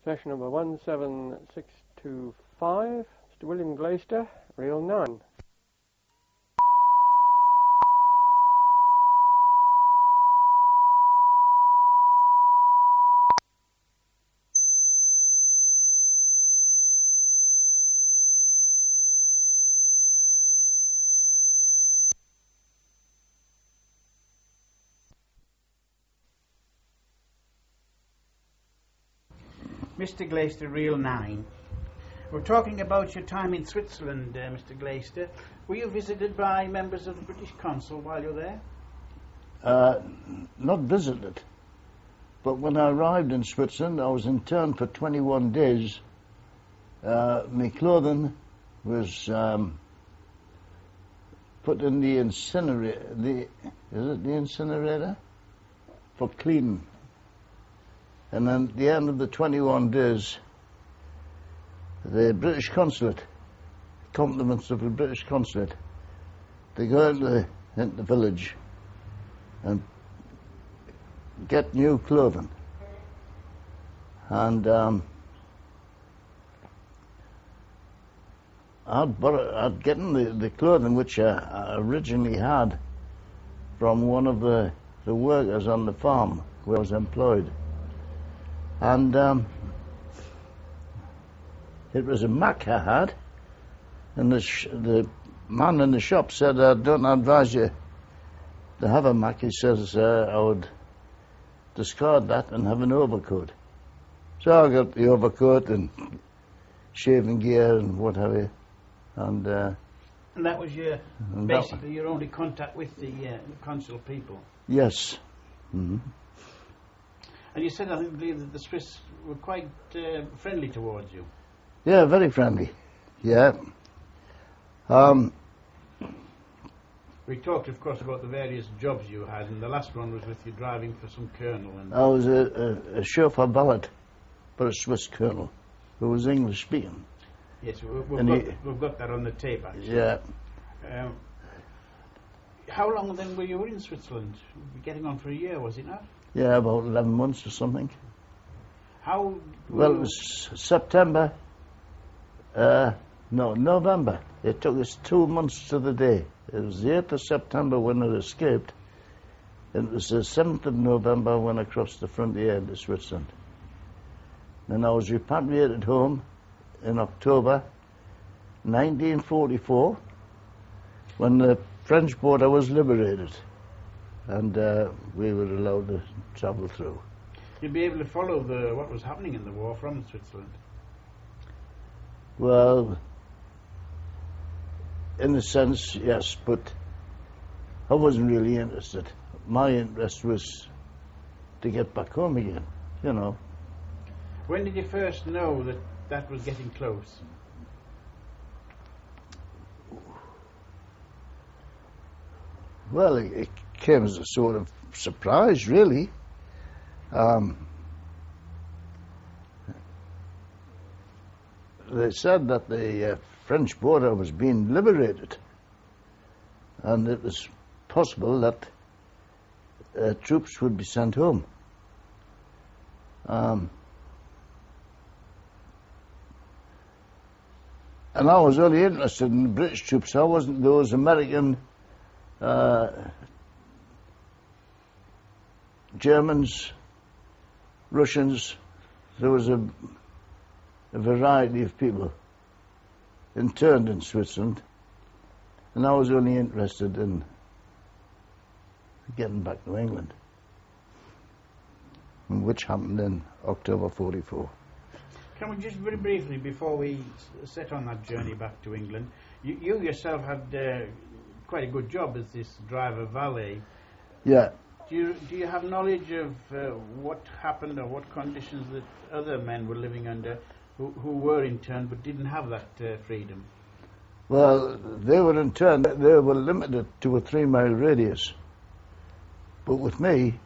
Session number 17625. Mr. William Glaister, Reel 9. Mr. Glaister, Reel 9. We're talking about your time in Switzerland, Mr. Glaister. Were you visited by members of the British Consul while you were there? Not visited. But when I arrived in Switzerland, I was interned for 21 days. My clothing was put in the incinerator. Is it the incinerator? For cleaning. And then at the end of the 21 days, the British Consulate, compliments of the British Consulate, they go into the village and get new clothing. And I'd gotten the clothing which I originally had from one of the workers on the farm where I was employed. And it was a Mac I had, and the man in the shop said, "I don't advise you to have a Mac." He says, "I would discard that and have an overcoat." So I got the overcoat and shaving gear and what have you. And that was basically your only contact with the consul people? Yes. Mm-hmm. And you said, I believe that the Swiss were quite friendly towards you. Yeah, very friendly. Yeah. We talked, of course, about the various jobs you had, and the last one was with you driving for some colonel. And I was a chauffeur valet for a Swiss colonel who was English speaking. Yes, we've got that on the tape, actually. Yeah. How long then were you in Switzerland? Getting on for a year, was it not? Yeah, about 11 months or something. Well, it was September. November. It took us 2 months to the day. It was the 8th of September when it escaped. And it was the 7th of November when I crossed the frontier into Switzerland. Then I was repatriated home in October 1944 when the French border was liberated. And we were allowed to travel through. You'd be able to follow what was happening in the war from Switzerland? Well, in a sense, yes, but I wasn't really interested. My interest was to get back home again, you know. When did you first know that was getting close? Well, it came as a sort of surprise, really. They said that the French border was being liberated, and it was possible that troops would be sent home. And I was only interested in the British troops. I wasn't those American, Germans, Russians. There was a variety of people interned in Switzerland, and I was only interested in getting back to England, which happened in October 44. Can we just very briefly, before we set on that journey back to England, you yourself had quite a good job as this driver valet. Yeah. Do you have knowledge of what happened or what conditions that other men were living under who were interned but didn't have that freedom? Well, they were interned. They were limited to a 3-mile radius. But with me,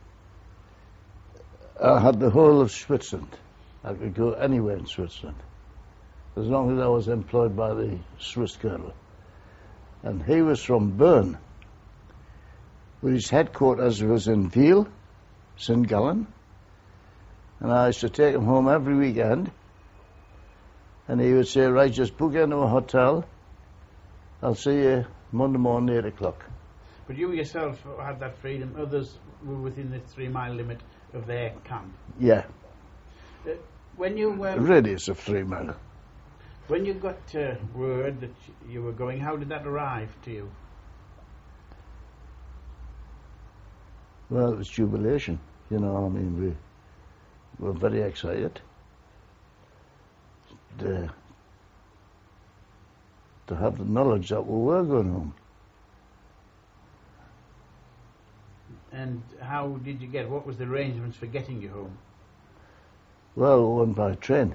I had the whole of Switzerland. I could go anywhere in Switzerland, as long as I was employed by the Swiss colonel. And he was from Bern, where his headquarters was in Wiel, St. Gallen, And I used to take him home every weekend. And he would say, right, just book into a hotel. I'll see you Monday morning, 8 o'clock. But you yourself had that freedom. Others were within the 3 mile limit of their camp. Yeah. When you Radius of 3 mile. When you got word that you were going, how did that arrive to you? Well, it was jubilation. You know, I mean, we were very excited to have the knowledge that we were going home. And how did you get? What was the arrangements for getting you home? Well, we went by train.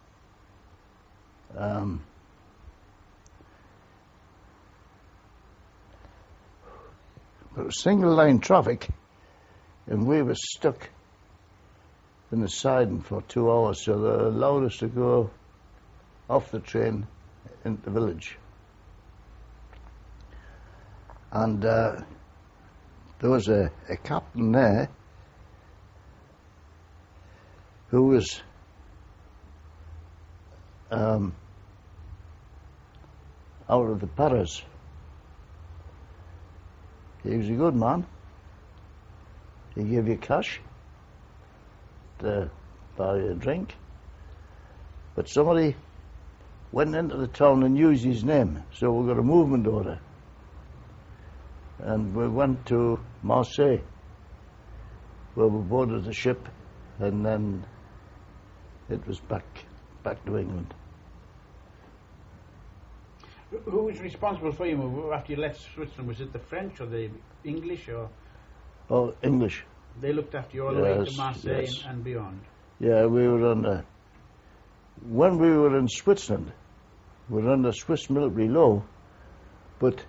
But it was single line traffic, and we were stuck in the siding for 2 hours, so they allowed us to go off the train into the village. And there was a captain there who was out of the Paras. He was a good man. He gave you cash to buy a drink. But somebody went into the town and used his name, so we got a movement order. And we went to Marseille, where we boarded the ship, and then it was back to England. Who was responsible for your move after you left Switzerland? Was it the French or the English, or? Oh, English. They looked after you all the way to Marseille and beyond. Yeah, we were under. When we were in Switzerland, we were under Swiss military law, but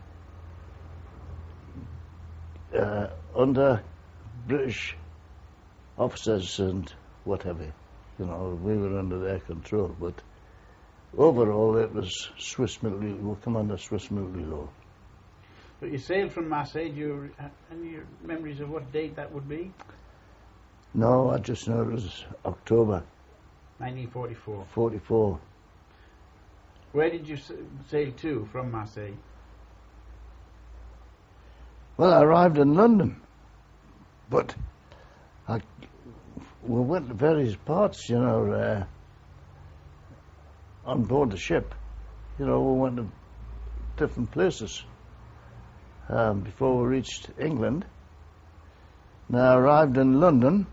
under British officers and whatever. You know, we were under their control, but overall it was Swiss military. We come under Swiss military law. But you sailed from Marseille. Do you have any memories of what date that would be? No, I just know it was October 1944. 44. Where did you sail to from Marseille? Well, I arrived in London, but we went to various parts, you know, on board the ship. You know, we went to different places before we reached England. Now, I arrived in London,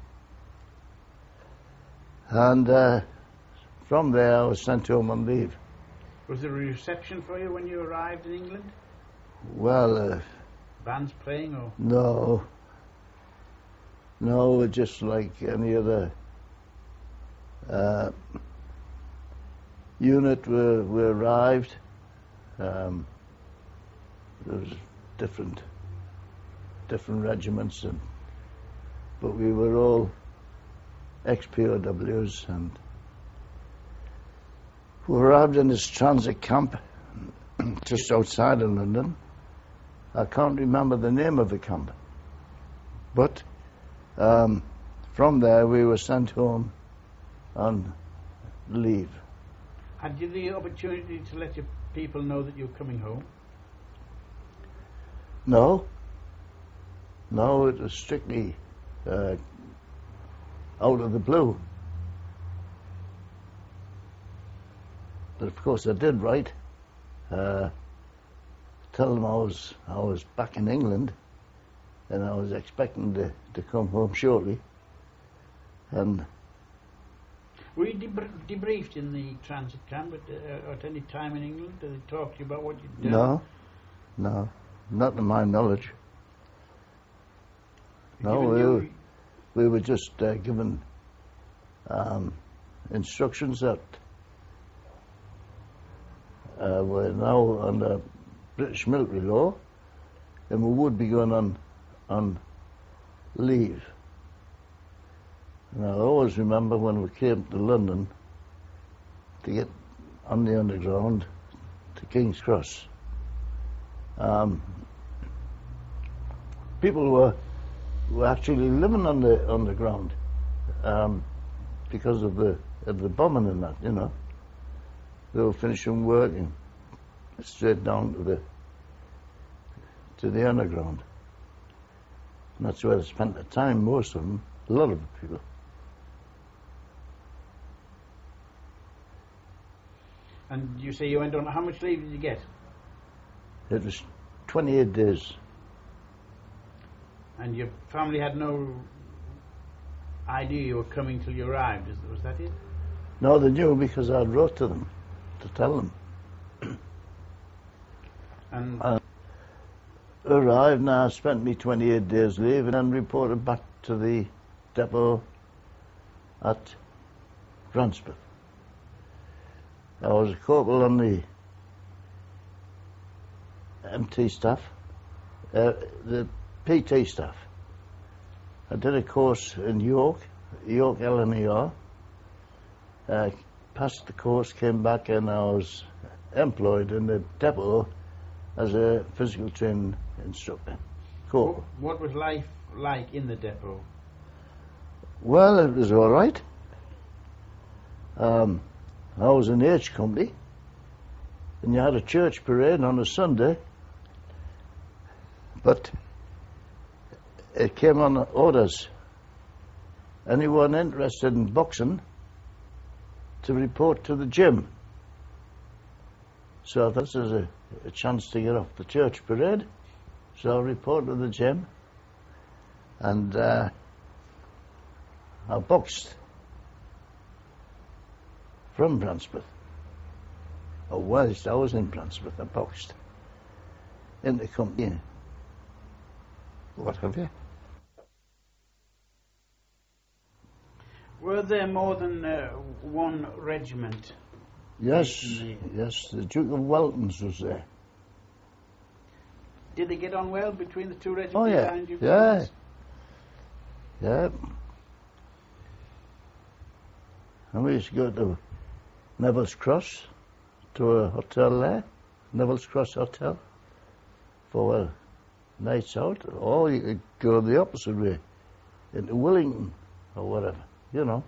and from there I was sent home on leave. Was there a reception for you when you arrived in England? Well, bands playing, or? No, just like any other unit. We arrived. There was different regiments, but we were all ex-POWs, and we arrived in this transit camp just outside of London. I can't remember the name of the camp, but from there we were sent home on leave. Had you the opportunity to let your people know that you were coming home? No, it was strictly out of the blue. But of course I did write, tell them I was back in England, and I was expecting to come home shortly. And were you debriefed in the transit camp at any time in England? Did they talk to you about what you'd done? No, not to my knowledge. No, we were just given instructions that we're now under British military law, and we would be going on leave. And I always remember when we came to London to get on the underground to King's Cross. People were actually living on the underground. because of the bombing and that, you know. They were finishing work and straight down to the underground. And that's where they spent their time, most of them, a lot of the people. And you say you went on, how much leave did you get? It was 28 days. And your family had no idea you were coming till you arrived, was that it? No, they knew because I wrote to them to tell them. And I arrived and I spent me 28 days leave and then reported back to the depot at Ransford. I was a corporal on the MT staff, the PT staff. I did a course in York LNER. Passed the course, came back, and I was employed in the depot as a physical training instructor. Corporal. what was life like in the depot? Well, it was all right. I was in the H Company, and you had a church parade on a Sunday, but it came on orders. Anyone interested in boxing to report to the gym. So this is a chance to get off the church parade. So I reported to the gym, and I boxed from Bransford. Or whilst I was in Bransford, I boxed in the company. What have you? Were there more than one regiment? Yes, yes. The Duke of Wellington's was there. Did they get on well between the two regiments? Oh yeah, behind you yeah, guys? yeah. And we used to go to Neville's Cross, to a hotel there, Neville's Cross Hotel, for nights out. Or you could go the opposite way, into Wellington or whatever, you know.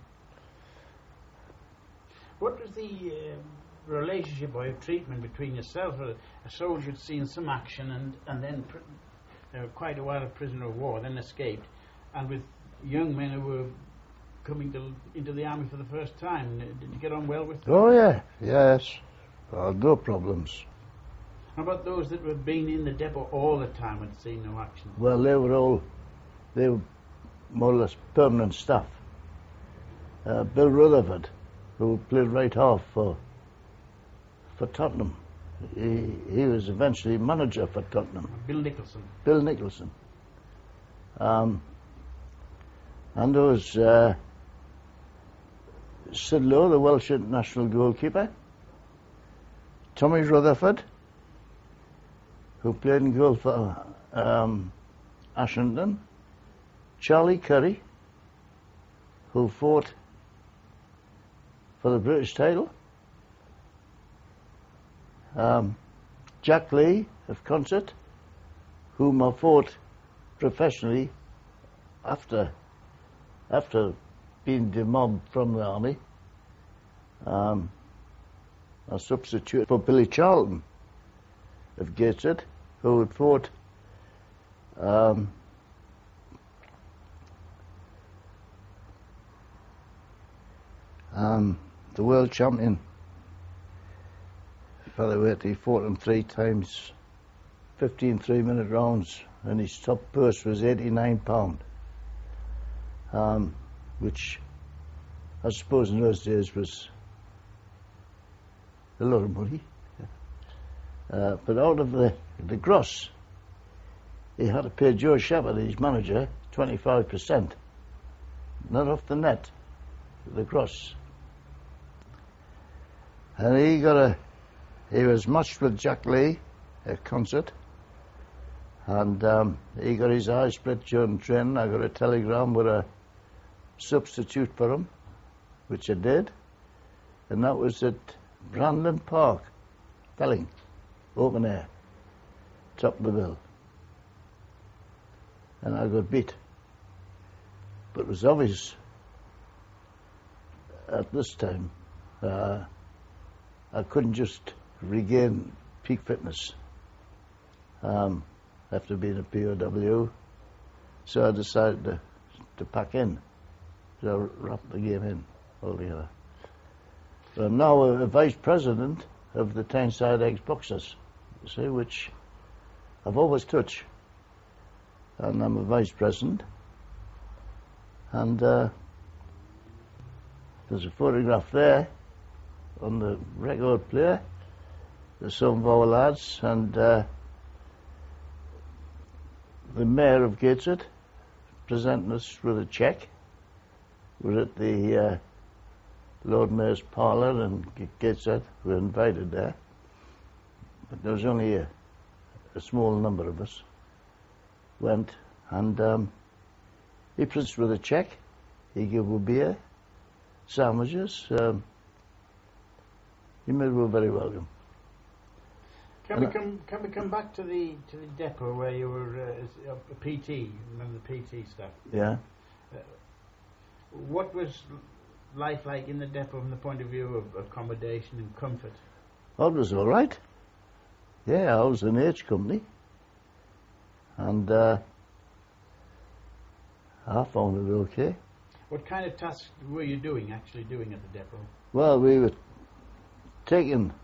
What was the relationship or treatment between yourself, a soldier who'd seen some action and then quite a while a prisoner of war, then escaped, and with young men who were coming into the army for the first time? Did you get on well with them? Oh yeah, yes. No problems. How about those that were been in the depot all the time and seen no action? Well, they were more or less permanent staff. Bill Rutherford, who played right half for Tottenham, he was eventually manager for Tottenham. Bill Nicholson. Bill Nicholson. And there was Sid Lowe, the Welsh international goalkeeper. Tommy Rutherford, who played in goal for Ashington. Charlie Curry, who fought for the British title. Jack Lee of Concert, whom I fought professionally after being demobbed from the army. I substituted for Billy Charlton of Gateshead, who had fought the world champion featherweight. He fought him 3 times, 15 3-minute rounds, and his top purse was £89, which I suppose in those days was a lot of money. But out of the gross, he had to pay Joe Shepherd, his manager, 25%, not off the net, the gross. And he was matched with Jack Lee at Concert, and he got his eye split during training. I got a telegram with a substitute for him, which I did, and that was at Brandon Park, Felling, open air, top of the bill. And I got beat. But it was obvious at this time, I couldn't just regain peak fitness after being a POW, so I decided to pack in. So I wrapped the game in altogether. So I'm now a vice president of the Tyneside Ex-Boxers, you see, which I've always touched. And I'm a vice president. And there's a photograph there on the record player. There's some of our lads, and the Mayor of Gateshead presenting us with a cheque. We're at the Lord Mayor's parlour in Gateshead. We're invited there. But there was only a small number of us went, and he presented us with a cheque. He gave us beer, sandwiches. He made us very welcome. Can we come back to the depot where you were a PT, remember the PT stuff? Yeah. What was life like in the depot from the point of view of accommodation and comfort? Oh, it was all right. Yeah, I was in H Company, and I found it okay. What kind of tasks were you actually doing at the depot? Well, we were taking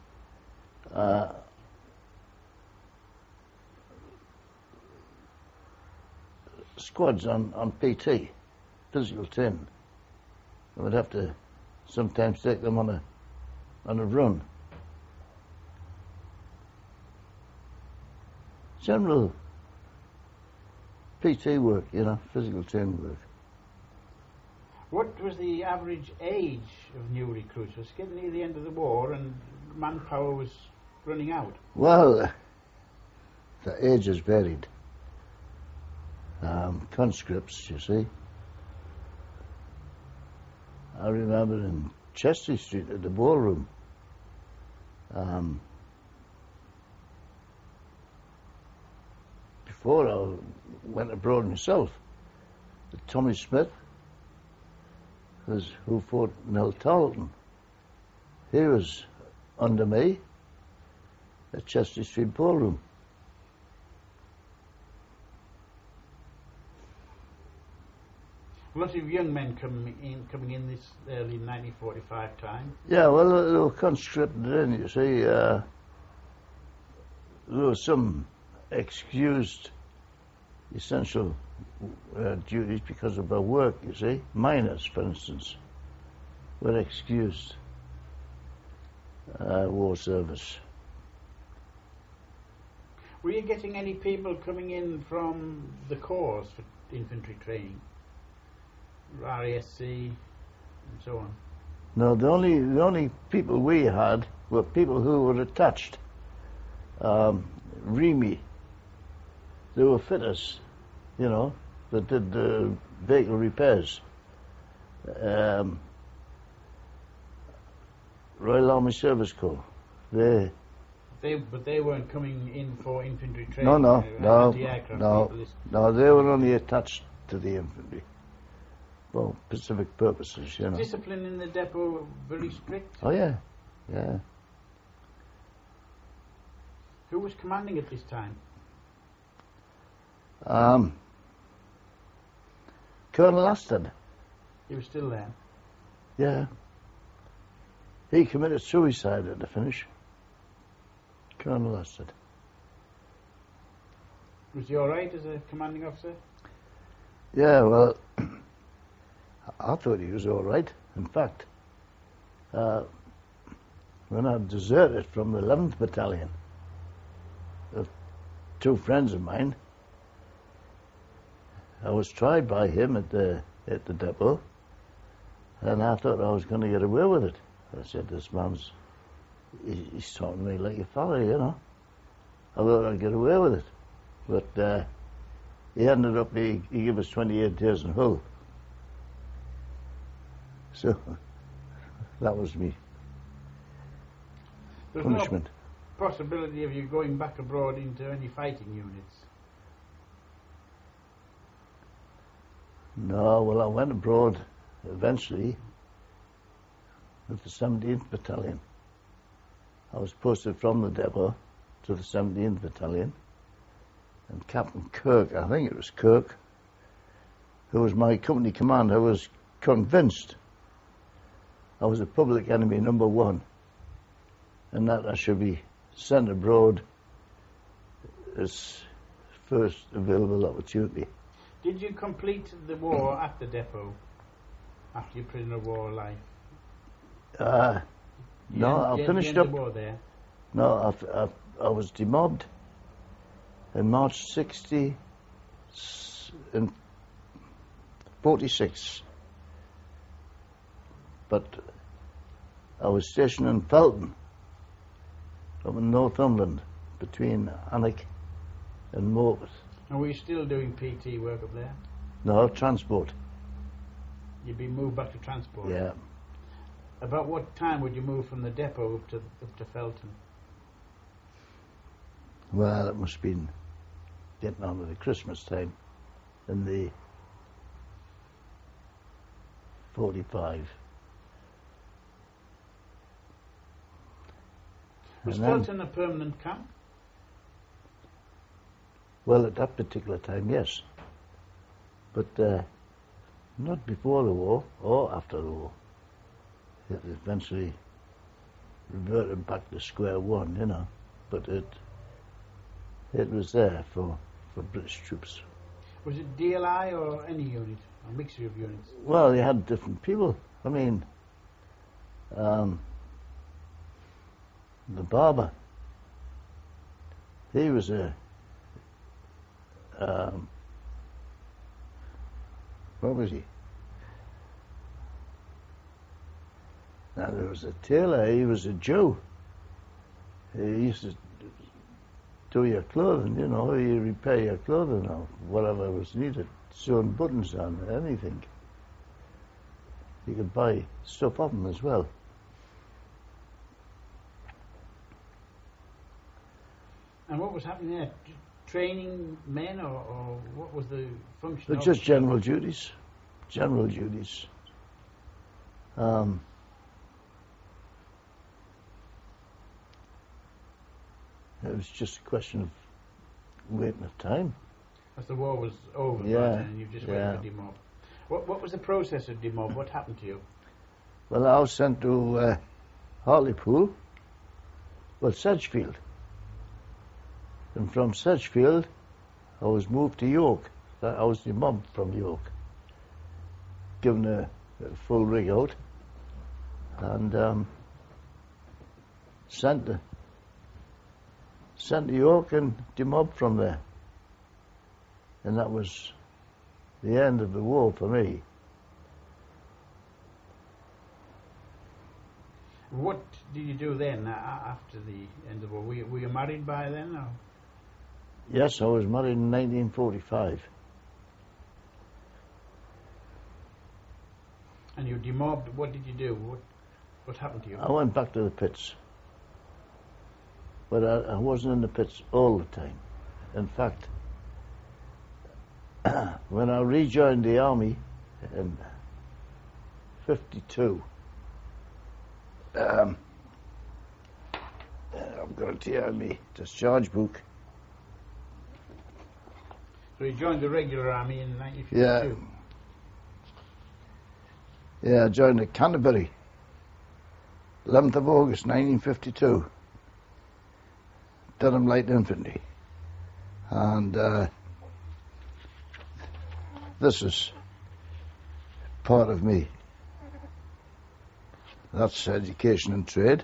squads on PT, physical training. And we'd have to sometimes take them on a run. General PT work, physical training work. What was the average age of new recruits? It was getting near the end of the war and manpower was running out. Well, the age is varied. Conscripts, you see. I remember in Chester Street at the ballroom, before I went abroad myself, Tommy Smith, who fought Nell Tarleton, he was under me at Chester Street ballroom. A lot of young men coming in this early 1945 time. Yeah, well, they were conscripted in, you see. There were some excused essential duties because of their work, you see. Miners, for instance, were excused war service. Were you getting any people coming in from the corps for infantry training? RASC and so on? No, the only people we had were people who were attached. REME. They were fitters, that did the vehicle repairs. Royal Army Service Corps. But they weren't coming in for infantry training. No, they were only attached to the infantry. For specific purposes, Discipline in the depot very strict? Oh, yeah. Who was commanding at this time? Colonel Aston. He was still there? Yeah. He committed suicide at the finish. Colonel Aston. Was he all right as a commanding officer? Yeah, well, I thought he was all right. In fact, when I deserted from the 11th Battalion, two friends of mine, I was tried by him at the depot, and I thought I was going to get away with it. I said, this man's, he's talking to me like a fella, I thought I'd get away with it. But he ended up, he gave us 28 days in Hull. So, that was me. There's punishment. No possibility of you going back abroad into any fighting units? No, well, I went abroad eventually with the 17th Battalion. I was posted from the depot to the 17th Battalion, and Captain Kirk, I think it was Kirk, who was my company commander, was convinced I was a public enemy number one, and that I should be sent abroad as first available opportunity. Did you complete the war at the depot after your prisoner of war life? No, I finished the up. War there. No, I was demobbed in March 46. But I was stationed in Felton, up in Northumberland, between Alnwick and Morpeth. And were you still doing PT work up there? No, transport. You'd be moved back to transport? Yeah. About what time would you move from the depot up to Felton? Well, it must have been getting on to the Christmas time in the 45. Was And then, Felton a permanent camp? well, at that particular time, yes. But not before the war or after the war. It eventually reverted back to square one, you know. But it was there for British troops. Was it DLI or any unit? A mixture of units? Well, you had different people. I mean, the barber, he was what was he? Now there was a tailor, he was a Jew. He used to do your clothing, you know, he repair your clothing or whatever was needed, sewing buttons on, anything. You could buy stuff off him as well. And what was happening there? Training men or what was the function? But of just it? general duties. General duties. It was just a question of waiting of time. As the war was over, Yeah, right, and you just waited yeah. for demob. What was the process of demob? What happened to you? Well, I was sent to Hartlepool, well, Sedgefield. And from Sedgefield, I was moved to York. I was demobbed from York, given a full rig out, and sent to York and demobbed from there. And that was the end of the war for me. What did you do then after the end of the war? Were you married by then? Or? Yes, I was married in 1945. And you demobbed. What did you do? What happened to you? I went back to the pits. But I wasn't in the pits all the time. In fact, when I rejoined the army in 52, I'm going to tear me discharge book. So you joined the regular army in 1952? Yeah, I joined at Canterbury, 11th of August 1952, Durham Light Infantry. And this is part of me. That's education and trade.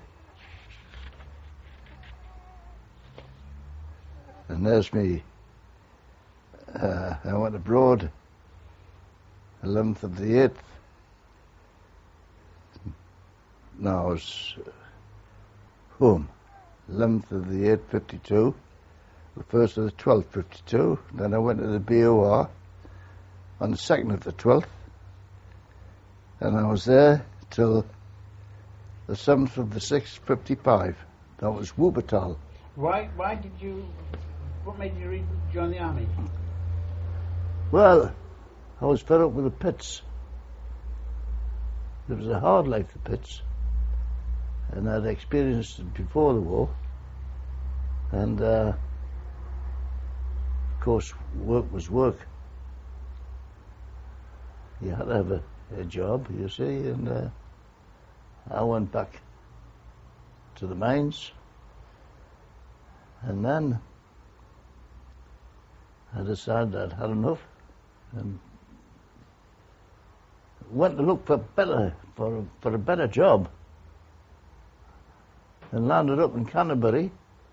And there's me. I went abroad 11th of the 8th. No, I was home 11th of the 8th, 52. The 1st of the 12th, 52. Then I went to the BOR on the 2nd of the 12th. And I was there till the 7th of the 6th, 55. That was Wuppertal. Why did you... What made you join the army? Well, I was fed up with the pits. It was a hard life, the pits. and I'd experienced it before the war. And of course, work was work. You had to have a job, you see, and I went back to the mines, and then I decided I'd had enough, and went to look for a better job, and landed up in Canterbury.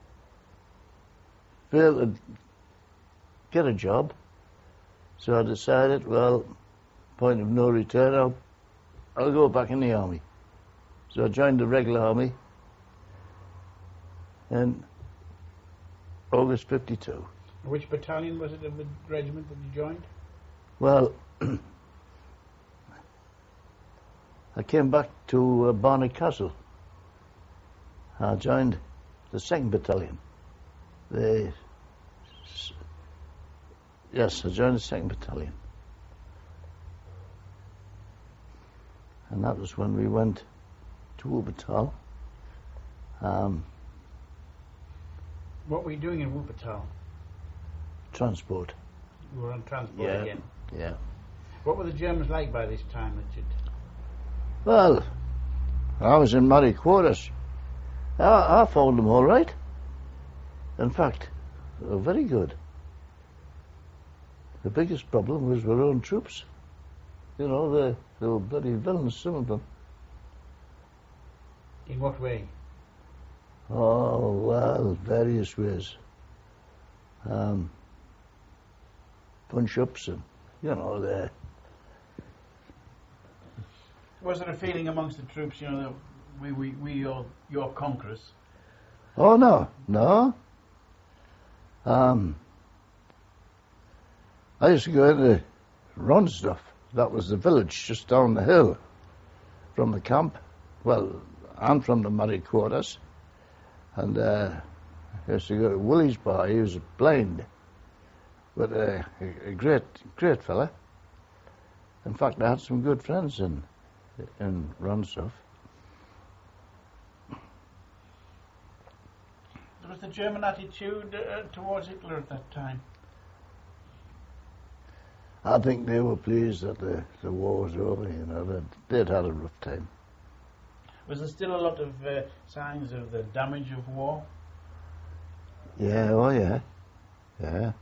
Failed to get a job, so I decided, well, point of no return, I'll go back in the army. So I joined the regular army in August 52. Which battalion was it of the regiment that you joined? Well, I came back to Barney Castle. I joined the 2nd Battalion. Yes, I joined the 2nd Battalion. And that was when we went to Wuppertal. What were you doing in Wuppertal? Transport. You were on transport again? Yeah. What were the Germans like by this time, Richard? Well, I was in Murray quarters. I found them all right. In fact, they were very good. The biggest problem was our own troops. You know, they were bloody villains, some of them. In what way? Oh, well, various ways. Punch-ups and, you know, they... Was there a feeling amongst the troops, you know, that we your conquerors? Oh, no. I used to go into Ronsdorf. That was the village just down the hill from the camp. Well, I'm from the Murray quarters. And I used to go to Willie's bar. He was blind, but a great fella. In fact, I had some good friends in Ronsdorf. Was the German attitude towards Hitler at that time? I think they were pleased that the war was over, you know. They'd had a rough time. Was there still a lot of signs of the damage of war? Yeah, oh yeah.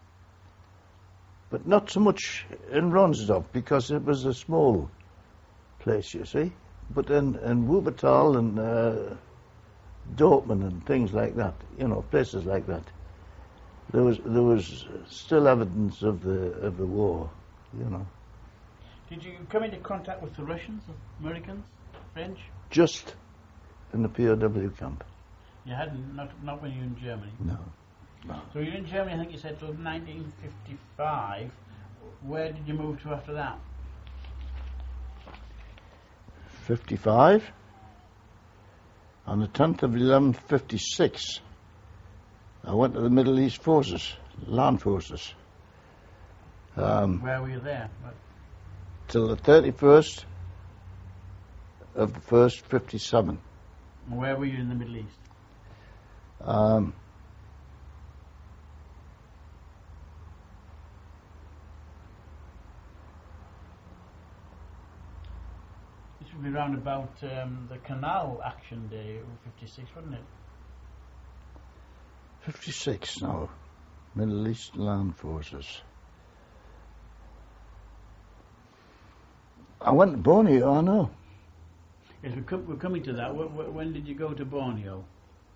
But not so much in Ronsdorf, because it was a small place, you see. But in Wuppertal and Dortmund and things like that, you know, places like that, there was still evidence of the war, you know. Did you come into contact with the Russians, Americans, French? Just in the POW camp. You hadn't, not when you were in Germany? No. So you were in Germany, I think you said, till 1955. Where did you move to after that? 55. On the 10th of 11/56, I went to the Middle East Forces, Land Forces. Where were you there? Till the 31st of the 1st, 57. Where were you in the Middle East? This would be round about the Canal Action Day of 56, wouldn't it? 56 now. Middle East Land Forces. I went to Borneo, I know. Yes, we're coming to that. When did you go to Borneo?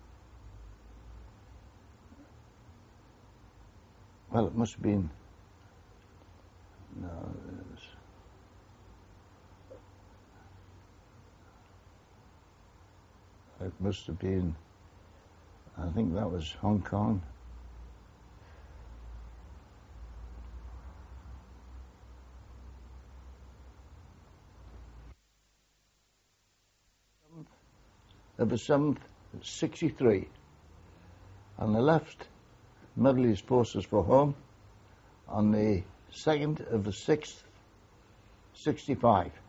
Well, it must have been... No, it must have been... I think that was Hong Kong. Of the 7th, 63. And I left Middle East Forces for home on the 2nd of the 6th, 65.